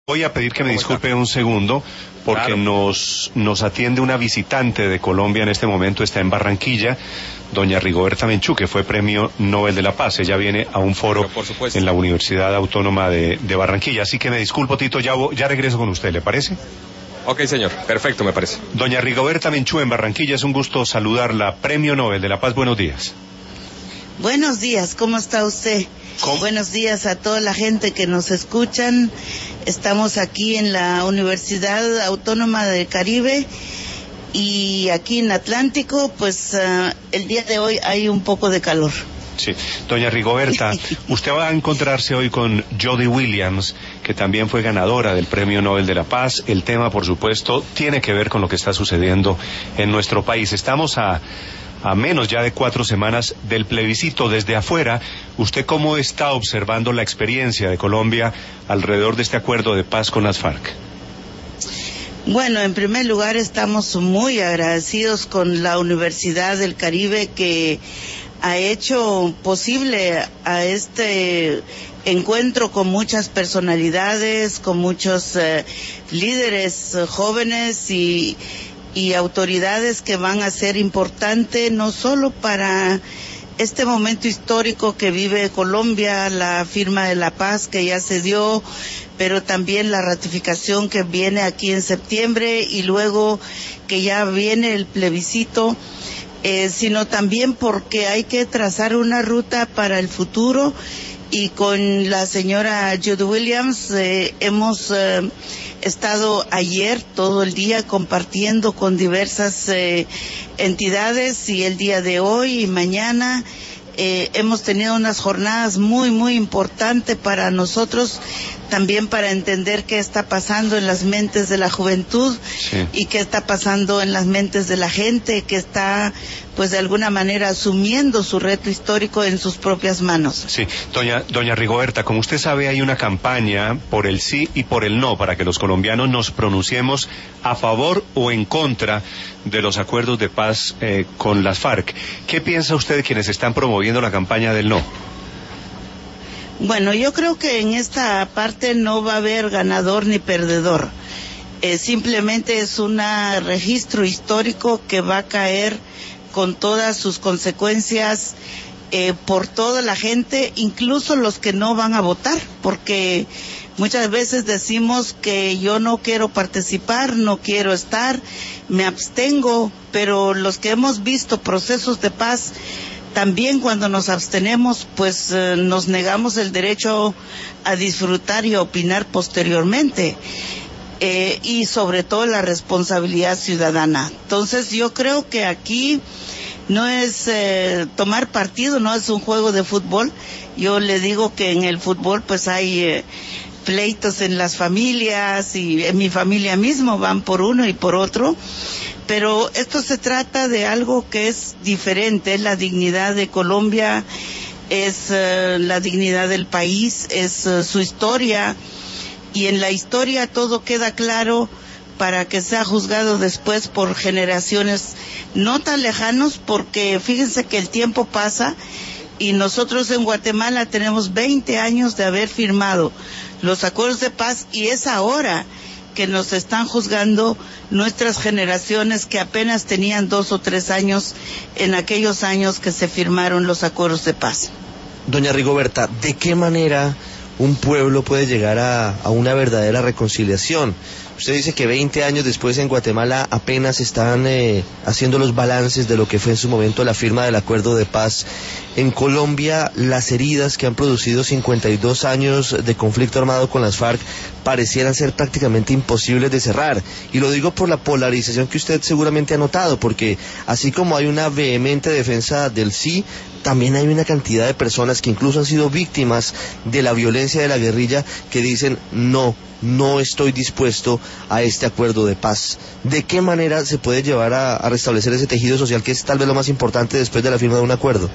Voy a pedir que me disculpe un segundo porque Claro. nos atiende una visitante de Colombia en este momento, está en Barranquilla, doña Rigoberta Menchú, que fue Premio Nobel de la Paz. Ella viene a un foro Pero por supuesto. en la Universidad Autónoma de Barranquilla. Así que me disculpo, Tito, ya regreso con usted, ¿le parece? Ok, señor. Perfecto, me parece. Doña Rigoberta Menchú en Barranquilla, es un gusto saludarla. Premio Nobel de la Paz, buenos días. Buenos días, ¿cómo está usted? ¿Cómo? Buenos días a toda la gente que nos escuchan. Estamos aquí en la Universidad Autónoma del Caribe y aquí en Atlántico, pues el día de hoy hay un poco de calor. Sí, doña Rigoberta, usted va a encontrarse hoy con Jody Williams, que también fue ganadora del Premio Nobel de la Paz. El tema, por supuesto, tiene que ver con lo que está sucediendo en nuestro país. Estamos a menos ya de 4 semanas del plebiscito. Desde afuera, ¿usted cómo está observando la experiencia de Colombia alrededor de este acuerdo de paz con las FARC? Bueno, en primer lugar estamos muy agradecidos con la Universidad del Caribe que ha hecho posible a este encuentro con muchas personalidades, con muchos líderes jóvenes y autoridades que van a ser importantes no solo para este momento histórico que vive Colombia, la firma de la paz que ya se dio, pero también la ratificación que viene aquí en septiembre y luego que ya viene el plebiscito, sino también porque hay que trazar una ruta para el futuro. Y con la señora Jody Williams hemos estado ayer todo el día compartiendo con diversas entidades y el día de hoy y mañana hemos tenido unas jornadas muy importantes para nosotros, también para entender qué está pasando en las mentes de la juventud. Sí. Y qué está pasando en las mentes de la gente que está, pues de alguna manera, asumiendo su reto histórico en sus propias manos. Sí, doña Rigoberta, como usted sabe, hay una campaña por el sí y por el no, para que los colombianos nos pronunciemos a favor o en contra de los acuerdos de paz con las FARC. ¿Qué piensa usted de quienes están promoviendo la campaña del no? Bueno, yo creo que en esta parte no va a haber ganador ni perdedor. Simplemente es un registro histórico que va a caer con todas sus consecuencias por toda la gente, incluso los que no van a votar, porque muchas veces decimos que yo no quiero participar, no quiero estar, me abstengo, pero los que hemos visto procesos de paz, también cuando nos abstenemos, pues nos negamos el derecho a disfrutar y a opinar posteriormente. Y sobre todo la responsabilidad ciudadana. Entonces yo creo que aquí no es tomar partido, no es un juego de fútbol. Yo le digo que en el fútbol pues hay pleitos en las familias y en mi familia mismo van por uno y por otro. Pero esto se trata de algo que es diferente, es la dignidad de Colombia, es la dignidad del país, es su historia, y en la historia todo queda claro para que sea juzgado después por generaciones no tan lejanos, porque fíjense que el tiempo pasa y nosotros en Guatemala tenemos 20 años de haber firmado los acuerdos de paz y es ahora que nos están juzgando nuestras generaciones que apenas tenían 2 o 3 años en aquellos años que se firmaron los acuerdos de paz. Doña Rigoberta, ¿de qué manera un pueblo puede llegar a una verdadera reconciliación? Usted dice que 20 años después en Guatemala apenas están haciendo los balances de lo que fue en su momento la firma del acuerdo de paz. En Colombia, las heridas que han producido 52 años de conflicto armado con las FARC parecieran ser prácticamente imposibles de cerrar. Y lo digo por la polarización que usted seguramente ha notado, porque así como hay una vehemente defensa del sí, también hay una cantidad de personas que incluso han sido víctimas de la violencia de la guerrilla que dicen no estoy dispuesto a este acuerdo de paz. ¿De qué manera se puede llevar a restablecer ese tejido social que es tal vez lo más importante después de la firma de un acuerdo?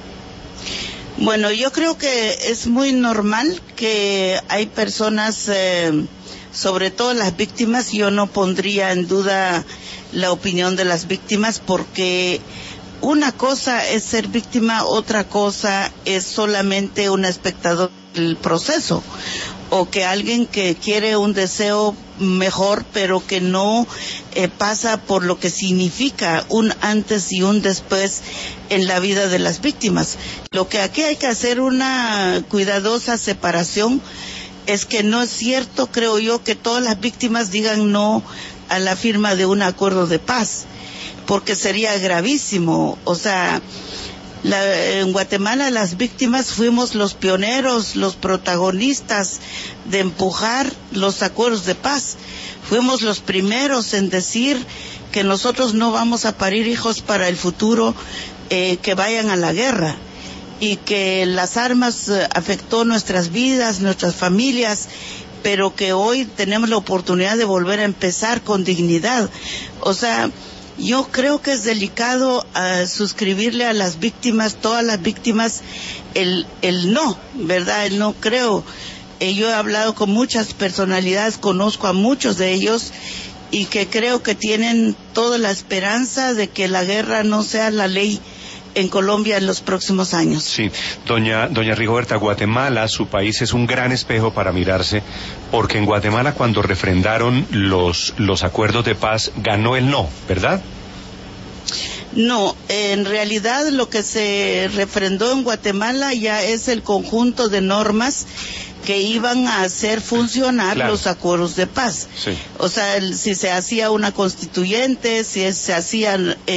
Bueno, yo creo que es muy normal que hay personas, sobre todo las víctimas, yo no pondría en duda la opinión de las víctimas porque una cosa es ser víctima, otra cosa es solamente un espectador del proceso. o que alguien que quiere un deseo mejor, pero que no pasa por lo que significa un antes y un después en la vida de las víctimas. Lo que aquí hay que hacer una cuidadosa separación es que no es cierto, creo yo, que todas las víctimas digan no a la firma de un acuerdo de paz, porque sería gravísimo. O sea, en Guatemala las víctimas fuimos los pioneros, los protagonistas de empujar los acuerdos de paz. Fuimos los primeros en decir que nosotros no vamos a parir hijos para el futuro que vayan a la guerra, y que las armas afectó nuestras vidas, nuestras familias, pero que hoy tenemos la oportunidad de volver a empezar con dignidad. O sea, yo creo que es delicado suscribirle a las víctimas, todas las víctimas, el no, ¿verdad? El no creo. Yo he hablado con muchas personalidades, conozco a muchos de ellos, y que creo que tienen toda la esperanza de que la guerra no sea la ley en Colombia en los próximos años. Sí, doña Rigoberta, Guatemala, su país, es un gran espejo para mirarse, porque en Guatemala, cuando refrendaron los acuerdos de paz, ganó el no, ¿verdad? No, en realidad lo que se refrendó en Guatemala ya es el conjunto de normas que iban a hacer funcionar, claro, los acuerdos de paz. Sí. O sea, si se hacía una constituyente, si se hacía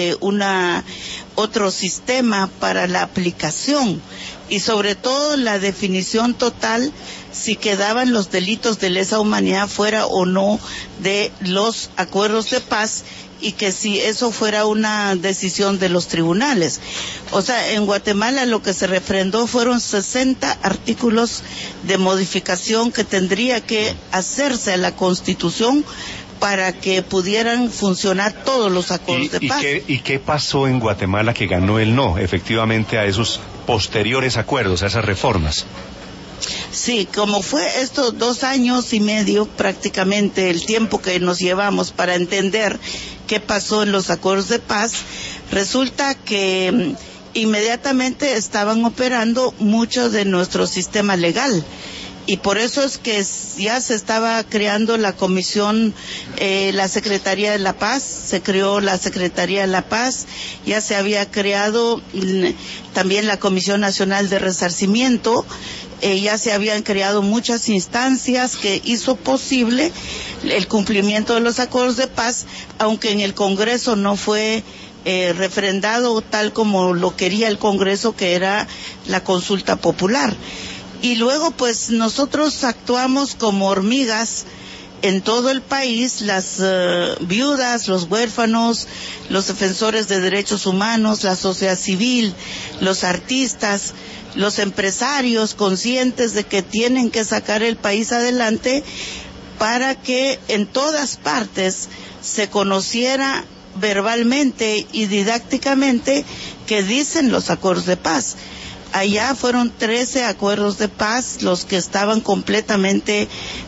otro sistema para la aplicación, y sobre todo la definición total si quedaban los delitos de lesa humanidad fuera o no de los acuerdos de paz, y que si eso fuera una decisión de los tribunales. O sea, en Guatemala lo que se refrendó fueron 60 artículos de modificación que tendría que hacerse a la Constitución para que pudieran funcionar todos los acuerdos de paz. ¿Y qué pasó en Guatemala que ganó el no, efectivamente, a esos posteriores acuerdos, a esas reformas? Sí, como fue estos 2 años y medio, prácticamente el tiempo que nos llevamos para entender qué pasó en los acuerdos de paz, resulta que inmediatamente estaban operando mucho de nuestro sistema legal. Y por eso es que ya se estaba creando la comisión, la Secretaría de la Paz, se creó la Secretaría de la Paz, ya se había creado también la Comisión Nacional de Resarcimiento, ya se habían creado muchas instancias que hizo posible el cumplimiento de los acuerdos de paz, aunque en el Congreso no fue refrendado tal como lo quería el Congreso, que era la consulta popular. Y luego pues nosotros actuamos como hormigas en todo el país, las viudas, los huérfanos, los defensores de derechos humanos, la sociedad civil, los artistas, los empresarios conscientes de que tienen que sacar el país adelante, para que en todas partes se conociera verbalmente y didácticamente qué dicen los acuerdos de paz. Allá fueron 13 acuerdos de paz los que estaban completamente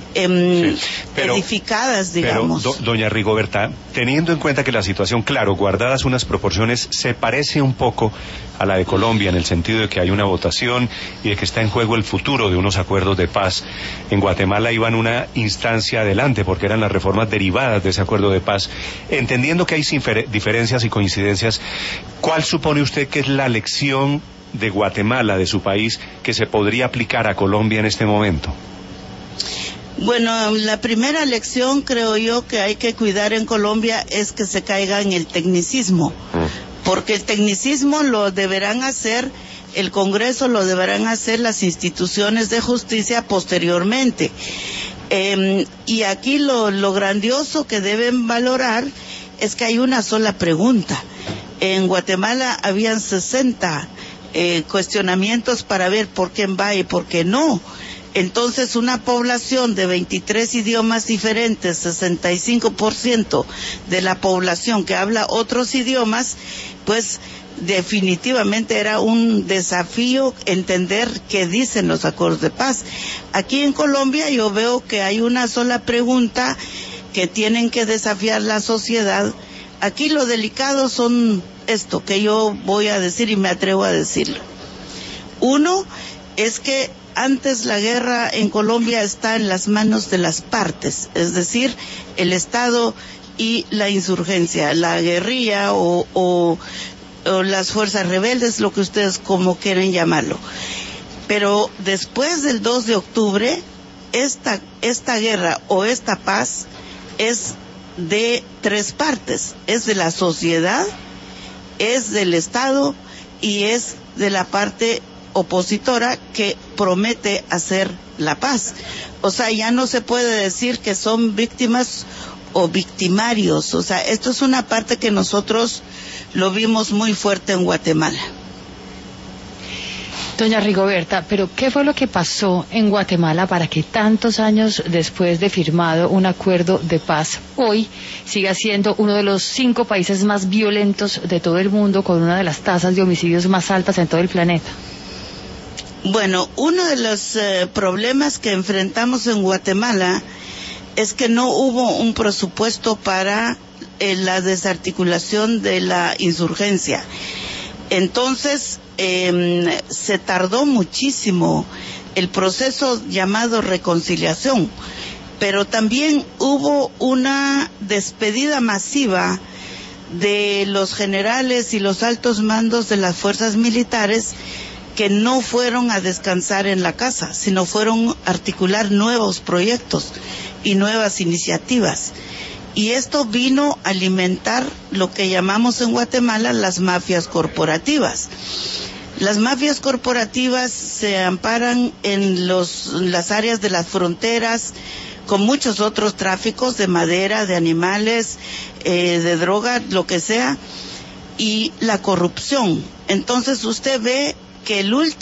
edificadas, digamos. Pero, doña Rigoberta, teniendo en cuenta que la situación, claro, guardadas unas proporciones, se parece un poco a la de Colombia, en el sentido de que hay una votación y de que está en juego el futuro de unos acuerdos de paz. En Guatemala iban una instancia adelante, porque eran las reformas derivadas de ese acuerdo de paz. Entendiendo que hay diferencias y coincidencias, ¿cuál supone usted que es la lección de Guatemala, de su país, que se podría aplicar a Colombia en este momento? Bueno, la primera lección, creo yo, que hay que cuidar en Colombia es que se caiga en el tecnicismo, porque el tecnicismo lo deberán hacer el Congreso, lo deberán hacer las instituciones de justicia posteriormente. Y aquí lo grandioso que deben valorar es que hay una sola pregunta. En Guatemala habían 60 cuestionamientos para ver por qué va y por qué no. Entonces, una población de 23 idiomas diferentes, 65% de la población que habla otros idiomas, pues definitivamente era un desafío entender qué dicen los acuerdos de paz. Aquí en Colombia yo veo que hay una sola pregunta que tienen que desafiar la sociedad. Aquí lo delicado son esto que yo voy a decir y me atrevo a decirlo. Uno es que antes la guerra en Colombia está en las manos de las partes, es decir, el Estado y la insurgencia, la guerrilla o las fuerzas rebeldes, lo que ustedes como quieren llamarlo. Pero después del 2 de octubre, esta guerra o esta paz es de tres partes: es de la sociedad, es del Estado y es de la parte opositora que promete hacer la paz. O sea, ya no se puede decir que son víctimas o victimarios. O sea, esto es una parte que nosotros lo vimos muy fuerte en Guatemala. Doña Rigoberta, pero ¿qué fue lo que pasó en Guatemala para que tantos años después de firmado un acuerdo de paz, hoy siga siendo uno de los 5 países más violentos de todo el mundo, con una de las tasas de homicidios más altas en todo el planeta? Bueno, uno de los problemas que enfrentamos en Guatemala es que no hubo un presupuesto para la desarticulación de la insurgencia. Entonces, se tardó muchísimo el proceso llamado reconciliación, pero también hubo una despedida masiva de los generales y los altos mandos de las fuerzas militares que no fueron a descansar en la casa, sino fueron a articular nuevos proyectos y nuevas iniciativas. Y esto vino a alimentar lo que llamamos en Guatemala las mafias corporativas. Las mafias corporativas se amparan en las áreas de las fronteras, con muchos otros tráficos de madera, de animales, de droga, lo que sea, y la corrupción. Entonces usted ve que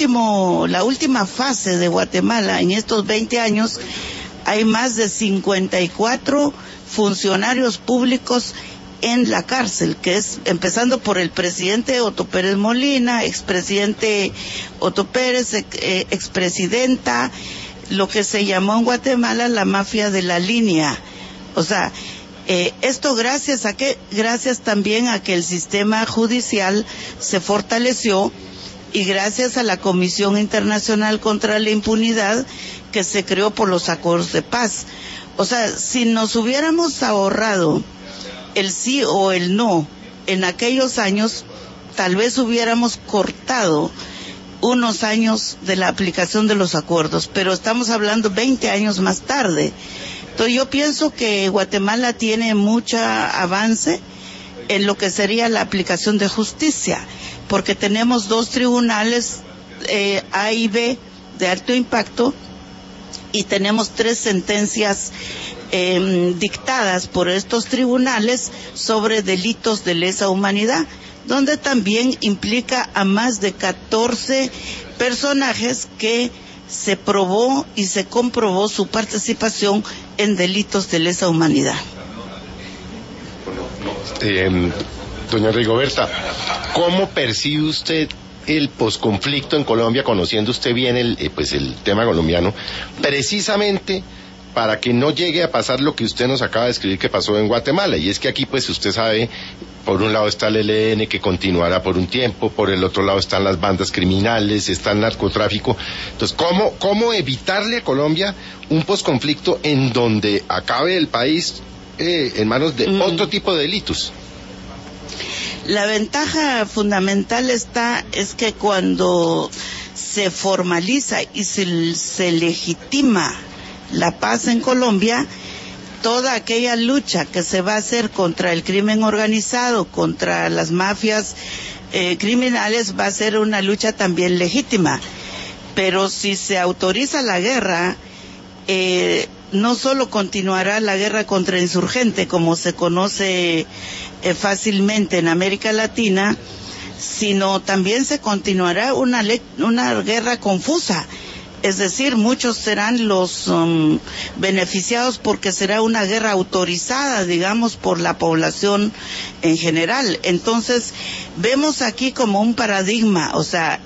la última fase de Guatemala en estos 20 años hay más de 54 funcionarios públicos en la cárcel, que es empezando por el presidente Otto Pérez Molina, expresidente Otto Pérez, expresidenta, lo que se llamó en Guatemala la mafia de la línea. O sea, esto gracias a qué? Gracias también a que el sistema judicial se fortaleció y gracias a la Comisión Internacional contra la Impunidad que se creó por los acuerdos de paz. O sea, si nos hubiéramos ahorrado el sí o el no en aquellos años, tal vez hubiéramos cortado unos años de la aplicación de los acuerdos, pero estamos hablando 20 años más tarde. Entonces yo pienso que Guatemala tiene mucho avance en lo que sería la aplicación de justicia, porque tenemos 2 tribunales A y B de alto impacto y tenemos 3 sentencias dictadas por estos tribunales sobre delitos de lesa humanidad, donde también implica a más de 14 personajes que se probó y se comprobó su participación en delitos de lesa humanidad. Doña Rigoberta, ¿cómo percibe usted el posconflicto en Colombia, conociendo usted bien el tema colombiano, precisamente para que no llegue a pasar lo que usted nos acaba de escribir que pasó en Guatemala? Y es que aquí, pues usted sabe, por un lado está el ELN, que continuará por un tiempo, por el otro lado están las bandas criminales, está el narcotráfico. Entonces, ¿cómo evitarle a Colombia un posconflicto en donde acabe el país en manos de otro tipo de delitos? La ventaja fundamental es que cuando se formaliza y se legitima la paz en Colombia, toda aquella lucha que se va a hacer contra el crimen organizado, contra las mafias criminales, va a ser una lucha también legítima. Pero si se autoriza la guerra, no solo continuará la guerra contra insurgente, como se conoce fácilmente en América Latina, sino también se continuará una guerra confusa. Es decir, muchos serán los beneficiados porque será una guerra autorizada, digamos, por la población en general. Entonces, vemos aquí como un paradigma, o sea,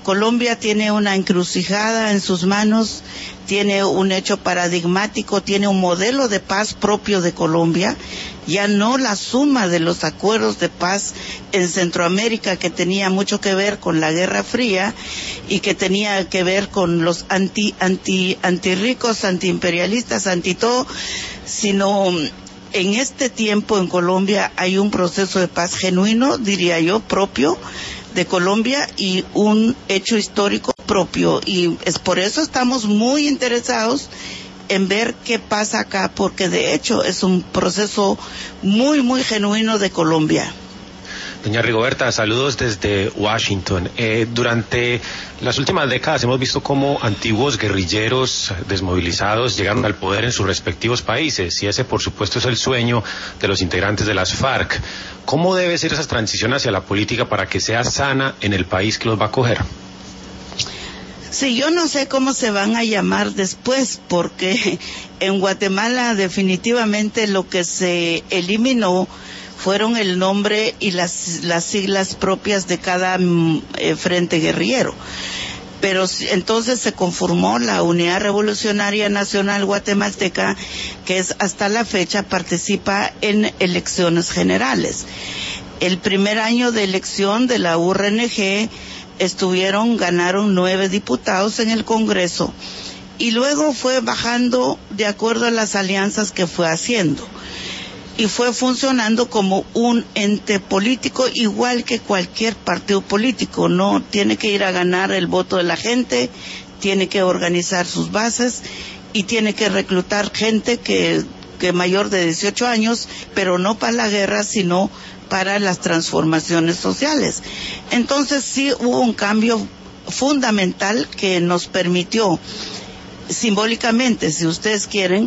Colombia tiene una encrucijada en sus manos, tiene un hecho paradigmático, tiene un modelo de paz propio de Colombia, ya no la suma de los acuerdos de paz en Centroamérica que tenía mucho que ver con la Guerra Fría y que tenía que ver con los antirricos, antiimperialistas, anti todo, sino en este tiempo en Colombia hay un proceso de paz genuino, diría yo, propio de Colombia y un hecho histórico propio, y es por eso estamos muy interesados en ver qué pasa acá, porque de hecho es un proceso muy, muy genuino de Colombia. Doña Rigoberta, saludos desde Washington. Durante las últimas décadas hemos visto cómo antiguos guerrilleros desmovilizados llegaron al poder en sus respectivos países, y ese por supuesto es el sueño de los integrantes de las FARC. ¿Cómo debe ser esa transición hacia la política para que sea sana en el país que los va a acoger? Sí, yo no sé cómo se van a llamar después, porque en Guatemala definitivamente lo que se eliminó fueron el nombre y las siglas propias de cada frente guerrillero. Pero entonces se conformó la Unidad Revolucionaria Nacional Guatemalteca, que hasta la fecha participa en elecciones generales. El primer año de elección de la URNG ganaron 9 diputados en el Congreso, y luego fue bajando de acuerdo a las alianzas que fue haciendo, y fue funcionando como un ente político igual que cualquier partido político. No tiene que ir a ganar el voto de la gente, tiene que organizar sus bases y tiene que reclutar gente que mayor de 18 años, pero no para la guerra, sino para las transformaciones sociales. Entonces sí hubo un cambio fundamental que nos permitió simbólicamente, si ustedes quieren,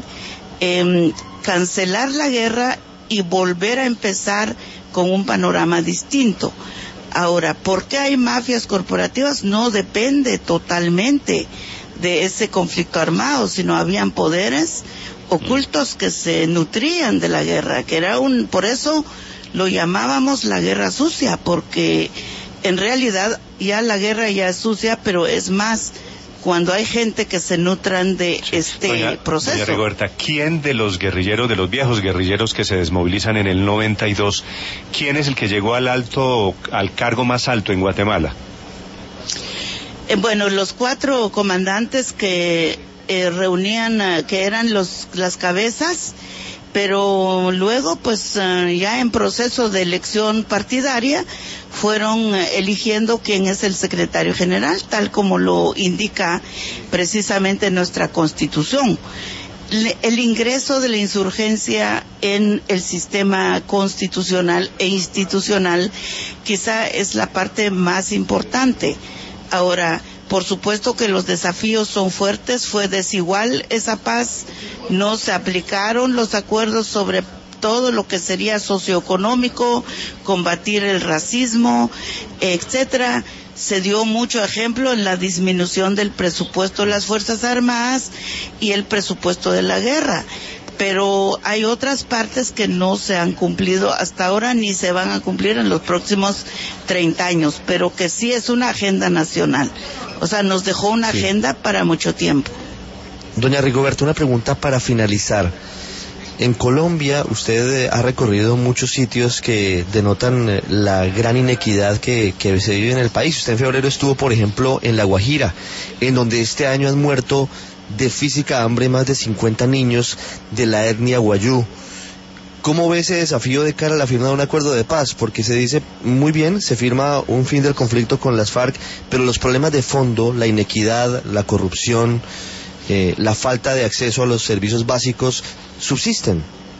cancelar la guerra y volver a empezar con un panorama distinto. Ahora, ¿por qué hay mafias corporativas? No depende totalmente de ese conflicto armado, sino habían poderes ocultos que se nutrían de la guerra, que era por eso lo llamábamos la guerra sucia, porque en realidad ya la guerra ya es sucia, pero es más cuando hay gente que se nutran de proceso. Doña Rigoberta, ¿quién de los guerrilleros, de los viejos guerrilleros que se desmovilizan en el 92, quién es el que llegó al cargo más alto en Guatemala? Bueno, los 4 comandantes que reunían, que eran las cabezas, pero luego pues ya en proceso de elección partidaria fueron eligiendo quién es el secretario general, tal como lo indica precisamente nuestra Constitución. El ingreso de la insurgencia en el sistema constitucional e institucional quizá es la parte más importante. Ahora, por supuesto que los desafíos son fuertes, fue desigual esa paz, no se aplicaron los acuerdos sobre todo lo que sería socioeconómico, combatir el racismo, etcétera. Se dio mucho ejemplo en la disminución del presupuesto de las Fuerzas Armadas y el presupuesto de la guerra. Pero hay otras partes que no se han cumplido hasta ahora ni se van a cumplir en los próximos 30 años, pero que sí es una agenda nacional. O sea, nos dejó una agenda para mucho tiempo. Doña Rigoberta, una pregunta para finalizar. En Colombia usted ha recorrido muchos sitios que denotan la gran inequidad que se vive en el país. Usted en febrero estuvo, por ejemplo, en La Guajira, en donde este año han muerto de física hambre más de 50 niños de la etnia guayú. ¿Cómo ve ese desafío de cara a la firma de un acuerdo de paz? Porque se dice muy bien, se firma un fin del conflicto con las FARC, pero los problemas de fondo, la inequidad, la corrupción, la falta de acceso a los servicios básicos, subsisten.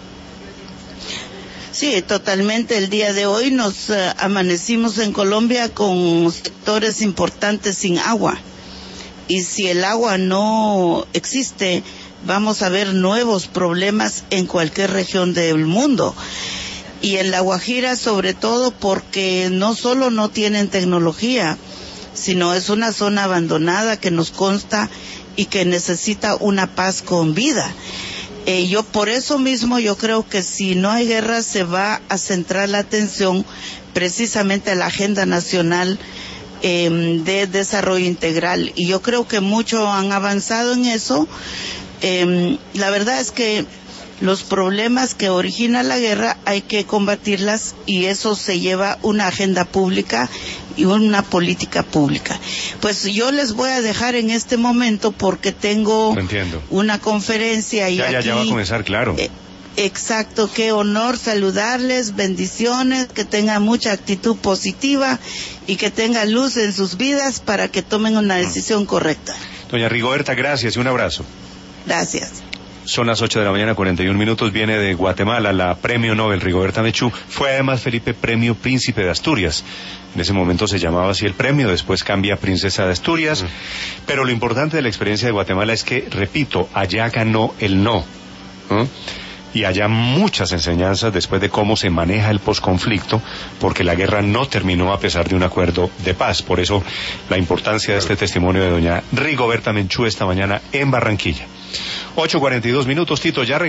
Sí, totalmente. El día de hoy nos amanecimos en Colombia con sectores importantes sin agua. Y si el agua no existe, vamos a ver nuevos problemas en cualquier región del mundo. Y en La Guajira sobre todo porque no solo no tienen tecnología, sino es una zona abandonada que nos consta y que necesita una paz con vida. Por eso mismo yo creo que si no hay guerra se va a centrar la atención precisamente a la agenda nacional de desarrollo integral. Y yo creo que mucho han avanzado en eso. La verdad es que los problemas que origina la guerra hay que combatirlas, y eso se lleva una agenda pública y una política pública. Pues yo les voy a dejar en este momento porque tengo una conferencia y ya va a comenzar, claro. Exacto, qué honor saludarles, bendiciones, que tengan mucha actitud positiva y que tengan luz en sus vidas para que tomen una decisión correcta. Doña Rigoberta, gracias y un abrazo. Gracias. Son las 8 de la mañana, 41 minutos, viene de Guatemala la premio Nobel Rigoberta Menchú. Fue además, Felipe, premio Príncipe de Asturias. En ese momento se llamaba así el premio, después cambia Princesa de Asturias. Pero lo importante de la experiencia de Guatemala es que, repito, allá ganó el no. Y allá muchas enseñanzas después de cómo se maneja el posconflicto, porque la guerra no terminó a pesar de un acuerdo de paz. Por eso la importancia de este testimonio de doña Rigoberta Menchú esta mañana en Barranquilla. 8:42 minutos, Tito, ya